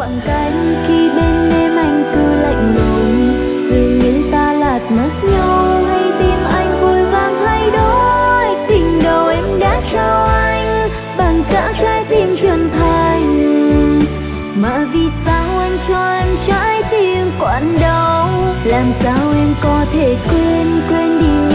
khoảng cách khi bên em anh cứ lạnh lùng, rồi liền ta lạc mất nhau. Hay tim anh vội vàng thay đổi, tình đầu em đã trao anh bằng cả trái tim chân thành, mà vì sao anh cho em trái tim quặn đau? Làm sao em có thể quên đi